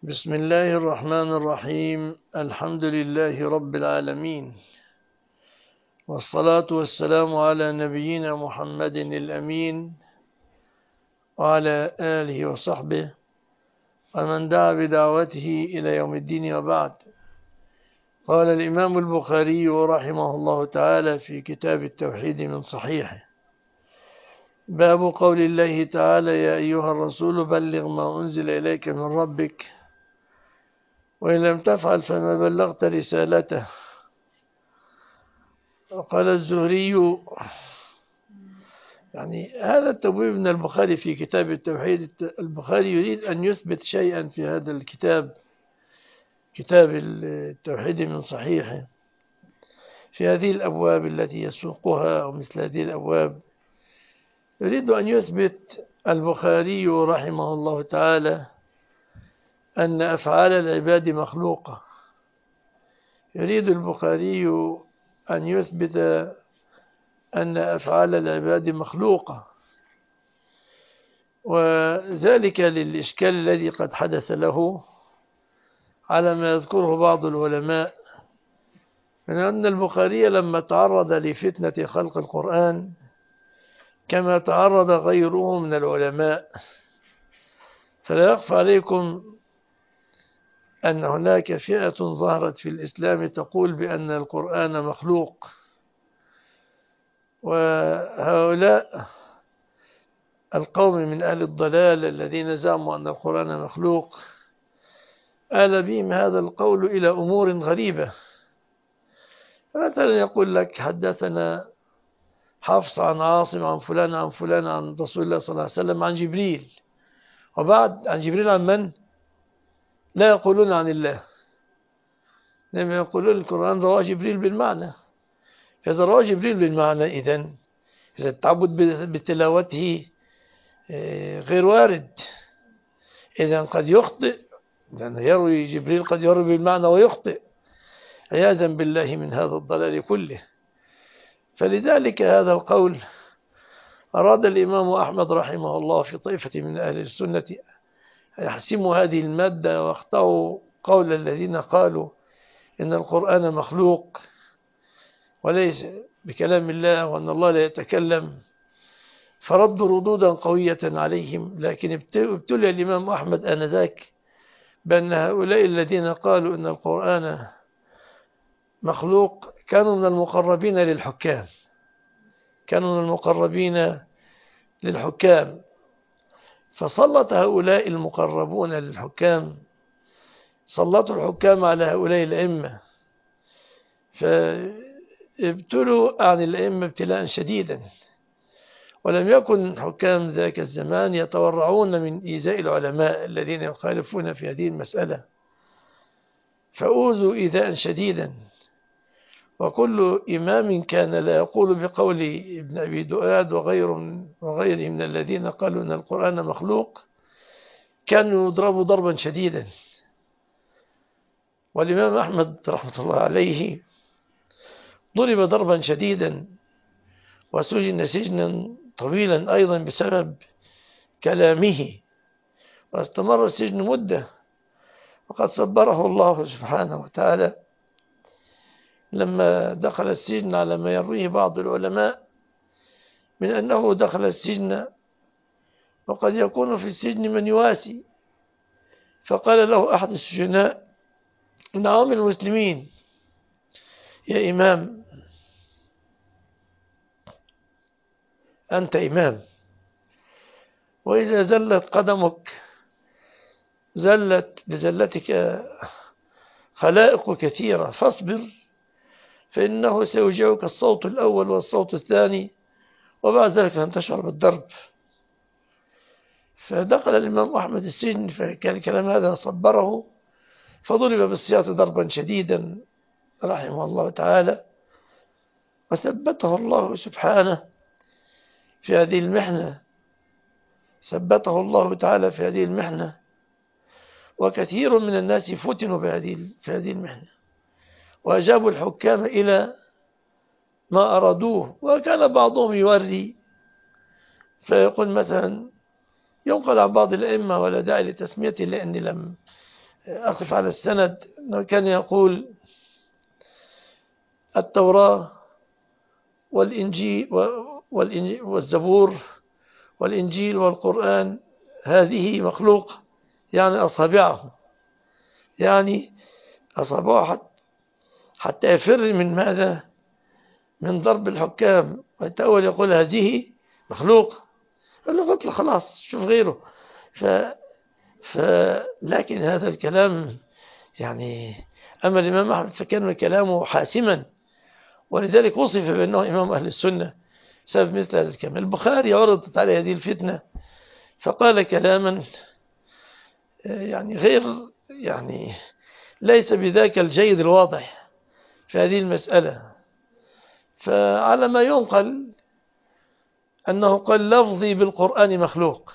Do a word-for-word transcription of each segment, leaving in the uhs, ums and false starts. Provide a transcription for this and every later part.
بسم الله الرحمن الرحيم. الحمد لله رب العالمين، والصلاة والسلام على نبينا محمد الأمين وعلى آله وصحبه ومن دعا بدعوته إلى يوم الدين، وبعد. قال الإمام البخاري رحمه الله تعالى في كتاب التوحيد من صحيحه: باب قول الله تعالى: يا أيها الرسول بلغ ما أنزل إليك من ربك وإن لم تفعل فما بلغت رسالته. وقال الزهري، يعني هذا التبويب من البخاري في كتاب التوحيد. البخاري يريد أن يثبت شيئا في هذا الكتاب، كتاب التوحيد من صحيحه، في هذه الأبواب التي يسوقها ومثل هذه الأبواب. يريد أن يثبت البخاري رحمه الله تعالى أن أفعال العباد مخلوقة. يريد البخاري أن يثبت أن أفعال العباد مخلوقة، وذلك للإشكال الذي قد حدث له على ما يذكره بعض العلماء من أن البخاري لما تعرض لفتنة خلق القرآن كما تعرض غيره من العلماء، فلا يخفى عليكم أن هناك فئة ظهرت في الإسلام تقول بأن القرآن مخلوق، وهؤلاء القوم من أهل الضلال الذين زعموا أن القرآن مخلوق آل بهم هذا القول إلى أمور غريبة. مثلا يقول لك: حدثنا حفص عن عاصم عن فلان عن فلان عن رسول الله صلى الله عليه وسلم عن جبريل، وبعد عن جبريل عن من؟ لا يقولون عن الله، لما يقولون القرآن رواه جبريل بالمعنى. إذا رواه جبريل بالمعنى، إذن إذا التعبد بتلاوته غير وارد، إذن قد يخطئ، لأن يروي جبريل قد يروي بالمعنى ويخطئ، عياذا بالله من هذا الضلال كله. فلذلك هذا القول أراد الإمام أحمد رحمه الله في طائفة من أهل السنة يحسموا هذه المادة واخطأوا قول الذين قالوا إن القرآن مخلوق وليس بكلام الله وأن الله لا يتكلم، فردوا ردودا قوية عليهم. لكن ابتلي الإمام أحمد آنذاك بأن هؤلاء الذين قالوا إن القرآن مخلوق كانوا من المقربين للحكام، كانوا من المقربين للحكام فسلط هؤلاء المقربون للحكام، سلطوا الحكام على هؤلاء الأئمة، فابتلوا عن الأئمة ابتلاء شديدا. ولم يكن حكام ذاك الزمان يتورعون من إيذاء العلماء الذين يخالفون في هذه المسألة، فأوذوا إيذاء شديدا. وكل إمام كان لا يقول بقول ابن أبي دؤاد وغيره وغيره من الذين قالوا أن القرآن مخلوق كانوا يضربوا ضربا شديدا. والإمام أحمد رحمة الله عليه ضرب ضربا شديدا وسجن سجنا طويلا أيضا بسبب كلامه، واستمر السجن مدة. وقد صبره الله سبحانه وتعالى لما دخل السجن على ما يرويه بعض العلماء من أنه دخل السجن وقد يكون في السجن من يواسي، فقال له أحد السجناء من عوام المسلمين: يا إمام، أنت إمام، وإذا زلت قدمك زلت بزلتك خلائق كثيرة، فاصبر، فإنه سيوجعك الصوت الأول والصوت الثاني، وبعد ذلك لن تشعر بالضرب. فدخل الإمام أحمد السجن، فكان الكلام هذا صبره، فضرب بالسياط ضربا شديدا رحمه الله تعالى، وثبته الله سبحانه في هذه المحنة، ثبته الله تعالى في هذه المحنة. وكثير من الناس فتنوا بهذه في هذه المحنة وأجابوا الحكام إلى ما أرادوه. وكان بعضهم يوري فيقول مثلا، ينقل عن بعض الأئمة ولا داعي لتسميته لأني لم أقف على السند أنه كان يقول التوراة والإنجيل والزبور والإنجيل والقرآن هذه مخلوق، يعني أصابعه، يعني أصابعه حتى يفر من ماذا؟ من ضرب الحكام. والأول يقول هذه مخلوق، قال له قلت خلاص شوف غيره. ف... ف... لكن هذا الكلام يعني أما الإمام أحمد فكان كلامه حاسما، ولذلك وصف بأنه إمام أهل السنة سبب مثل هذا الكلام. البخاري عرضت عليه هذه الفتنة فقال كلاما يعني غير يعني ليس بذاك الجيد الواضح في هذه المسألة. فعلى ما ينقل أنه قال لفظي بالقرآن مخلوق،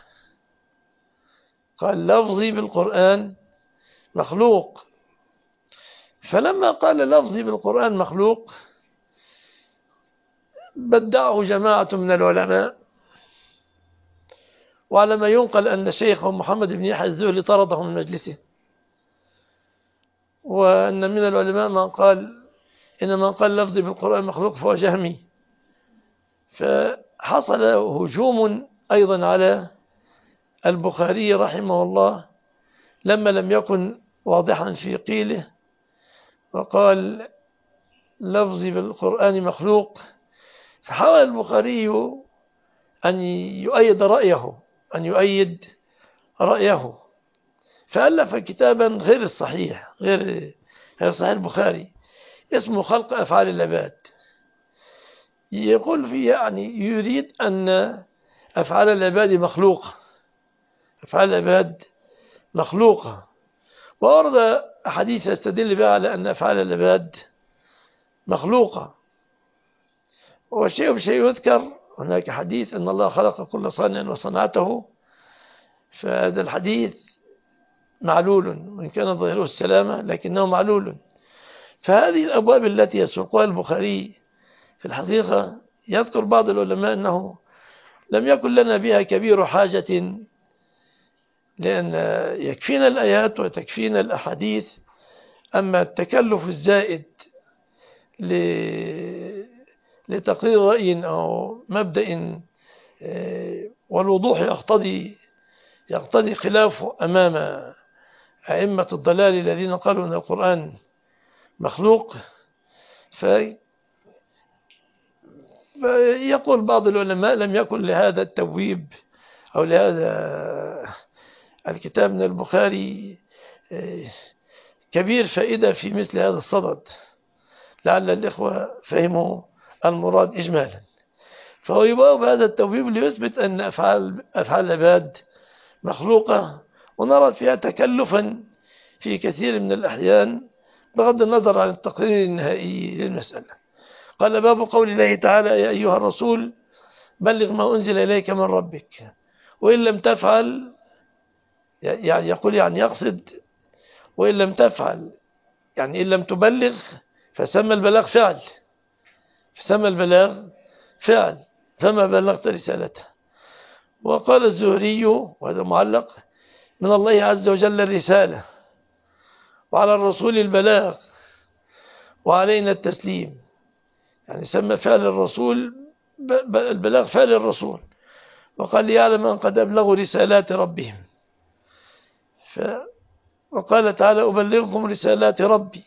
قال لفظي بالقرآن مخلوق. فلما قال لفظي بالقرآن مخلوق بدعه جماعة من العلماء، وعلى ما ينقل أن شيخه محمد بن يحيى الزهري طرده من مجلسه، وأن من العلماء من قال إن من قال لفظي بالقرآن مخلوق فهو جهمي. فحصل هجوم أيضا على البخاري رحمه الله لما لم يكن واضحا في قيله، وقال لفظي بالقرآن مخلوق. فحاول البخاري أن يؤيد رأيه أن يؤيد رأيه فألف كتابا غير الصحيح، غير غير صحيح البخاري، اسمه خلق أفعال العباد. يقول فيه يعني يريد أن أفعال العباد مخلوقة، أفعال العباد مخلوقة، وأورد أحاديث يستدل بها على أن أفعال العباد مخلوقة. والشيء بشيء يذكر هناك حديث أن الله خلق كل صانع وصنعته، فهذا الحديث معلول وإن كان ظاهره السلامة لكنه معلول. فهذه الأبواب التي يسوقها البخاري في الحقيقة يذكر بعض العلماء أنه لم يكن لنا بها كبير حاجة، لأن يكفينا الآيات وتكفينا الأحاديث. أما التكلف الزائد لتقرير رأي أو مبدأ والوضوح يقتضي يقتضي خلافه أمام أئمة الضلال الذين قالوا أن القرآن مخلوق، فيقول بعض العلماء لم يكن لهذا التبويب أو لهذا الكتاب من البخاري كبير فائدة في مثل هذا الصدد، لعل الإخوة فهموا المراد إجمالا. فهو يبقى بهذا التبويب ليثبت أن أفعال, أفعال العباد مخلوقة، ونرى فيها تكلفا في كثير من الأحيان بغض النظر عن التقرير النهائي للمسألة. قال باب قول الله تعالى يا أيها الرسول بلغ ما أنزل إليك من ربك وإن لم تفعل، يعني يقول يعني يقصد وإن لم تفعل يعني إن لم تبلغ فسمى البلاغ فعل، فسمى البلاغ فعل فما بلغت رسالته. وقال الزهري وهذا معلق من الله عز وجل الرسالة وعلى الرسول البلاغ وعلينا التسليم، يعني سمى فعل الرسول البلاغ فعل الرسول. وقال ليعلم أن قد أبلغوا رسالات ربهم. ف وقال تعالى أبلغكم رسالات ربي.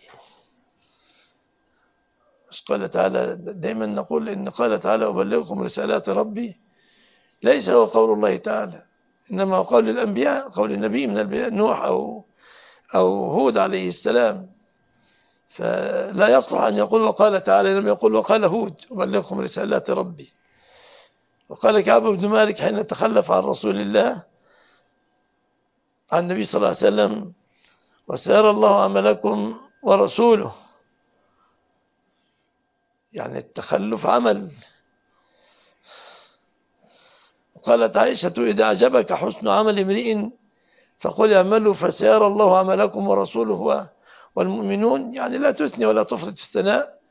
قال تعالى دائما نقول إن قال تعالى أبلغكم رسالات ربي ليس هو قول الله تعالى، إنما هو قول الأنبياء، قول النبي من الأنبياء نوح أو أو هود عليه السلام. فلا يصلح أن يقول وقال تعالى، لم يقول وقال هود أبلغكم رسالات ربي. وقال كعب بن مالك حين تخلف عن رسول الله عن النبي صلى الله عليه وسلم وسيرى الله عملكم ورسوله، يعني التخلف عمل. وقالت عائشة إذا أعجبك حسن عمل امرئ فقل اعملوا فسيرى الله عملكم ورسوله والمؤمنون، يعني لا تثني ولا تفرط في الثناء.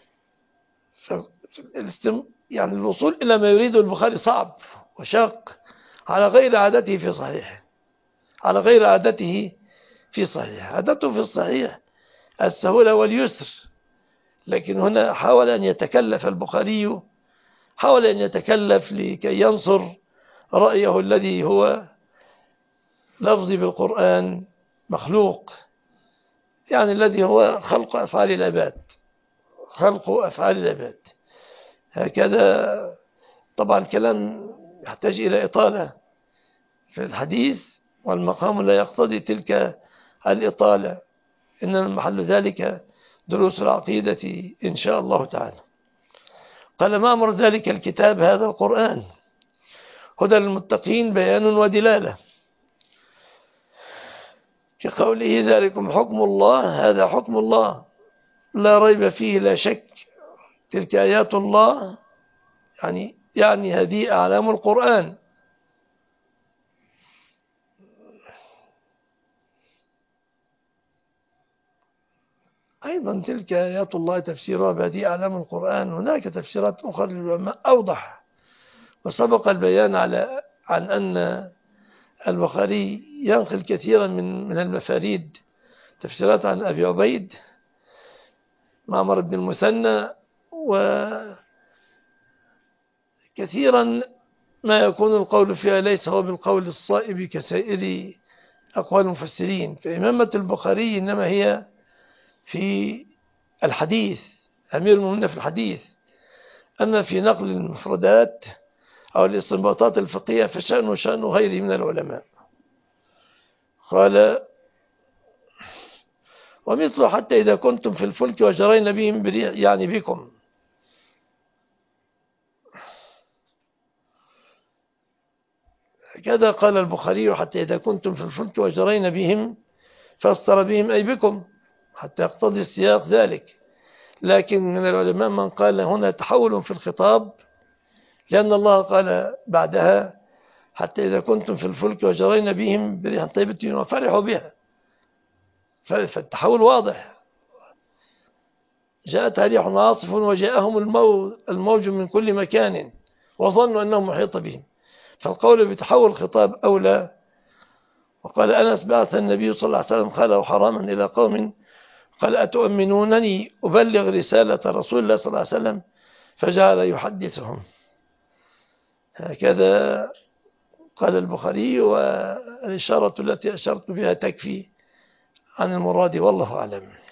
يعني الوصول إلى ما يريده البخاري صعب وشاق على غير عادته في صحيحه، على غير عادته في صحيح. عادته في الصحيح السهولة واليسر، لكن هنا حاول أن يتكلف البخاري، حاول أن يتكلف لكي ينصر رأيه الذي هو لفظي بالقرآن مخلوق، يعني الذي هو خلق أفعال العباد، خلق أفعال العباد. هكذا طبعا كلام يحتاج إلى إطالة في الحديث، والمقام لا يقتضي تلك الإطالة، إنما محل ذلك دروس العقيدة إن شاء الله تعالى. قال ما أمر ذلك الكتاب هذا القرآن هدى للمتقين بيان ودلالة، كقوله ذلكم حكم الله، هذا حكم الله لا ريب فيه لا شك، تلك آيات الله، يعني يعني هذه أعلام القرآن. أيضا تلك آيات الله تفسيرها بهذه أعلام القرآن. هناك تفسيرات أخرى للعلماء أوضح، وسبق البيان على عن أن البخاري ينقل كثيرا من من المفاريد تفسيرات عن أبي عبيد معمر بن المثنى، وكثيرا ما يكون القول فيها ليس هو بالقول الصائب كسائر أقوال المفسرين. فإمامة البخاري إنما هي في الحديث، أمير المؤمنين في الحديث. أما في نقل المفردات أو الاستنباطات الفقهية فشأنه شأن غيره من العلماء. قال ومثله حتى إذا كنتم في الفلك وجرين بهم بريح، يعني بكم. كذا قال البخاري حتى إذا كنتم في الفلك وجرين بهم فاستر بهم أي بكم، حتى يقتضي السياق ذلك. لكن من العلماء من قال هنا تحول في الخطاب، لأن الله قال بعدها حتى إذا كنتم في الفلك وجرين بهم بريح طيبة وفرحوا بها، فالتحول واضح. جاءتها ريح عاصف وجاءهم الموج من كل مكان وظنوا أنهم محيط بهم، فالقول بتحول الخطاب أولى. وقال أنس بعث النبي صلى الله عليه وسلم خاله حراما إلى قوم، قال أتؤمنونني أبلغ رسالة رسول الله صلى الله عليه وسلم، فجعل يحدثهم. هكذا قال البخاري، والإشارة التي أشرت بها تكفي عن المراد، والله أعلم.